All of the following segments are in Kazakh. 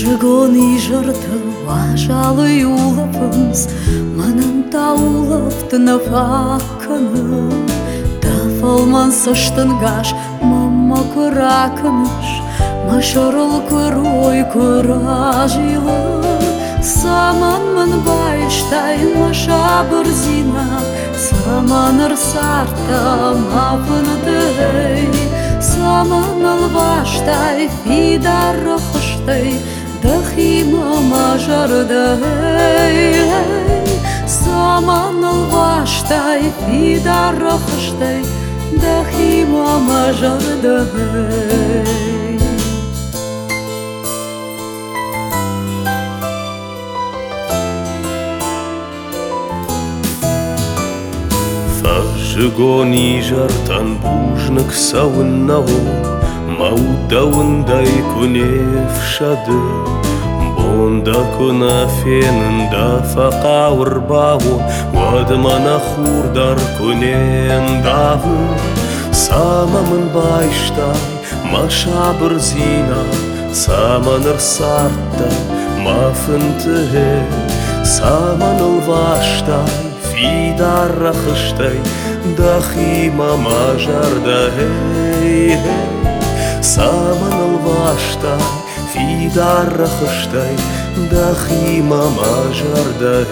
Жигони жырты ажалы улапымыз, манын таулыпты нафаканы. Тафалман сыштын гаш, мама куракыныш, машорыл курой куражила. Саман мын байштай маша бырзина, саманыр сарта мапынытый. Саман албаштай фидар рохыштай, дахима мажардай. Саман албаштай фидар рохыштай, дахима мажардай. Жигони жартан бужнык сауыннау, маудауындай күнев шады. Бонда күна фенында фақа урбау, вадымана хурдар күнен давы. Самамын байштай, маша бырзина, саманыр сартта, мафынты. Саманыл ваштай, фидар рахыштай, дахима мажардай. Саманыл ваштай, фидар рахыштай, дахима мажардай.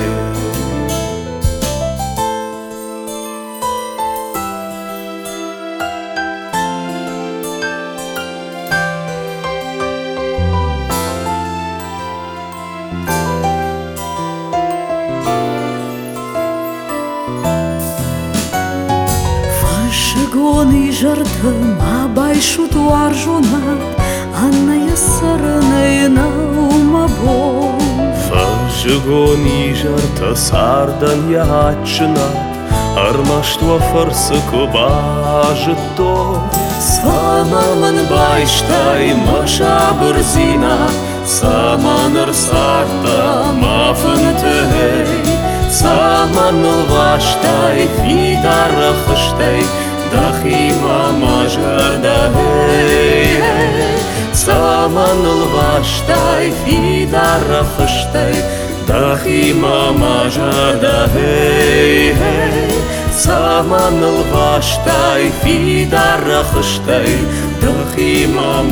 Жигони жырты мабайшу туар жонат, анна ясарыны наума бол. Жигони жарта сардан ячынат, армаштва фарсы кубажыто. Самамын байштай маша бырзина, саманыр сарта мафынты. Саманыл ваштай фидар рахыштай, дахима мажардай. Саманыл ваштай фидар рахыштай, дахима мажардай. Саманыл ваштай фидар рахыштай, дахима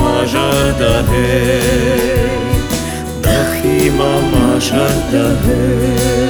мажардай. Дахима мажардай.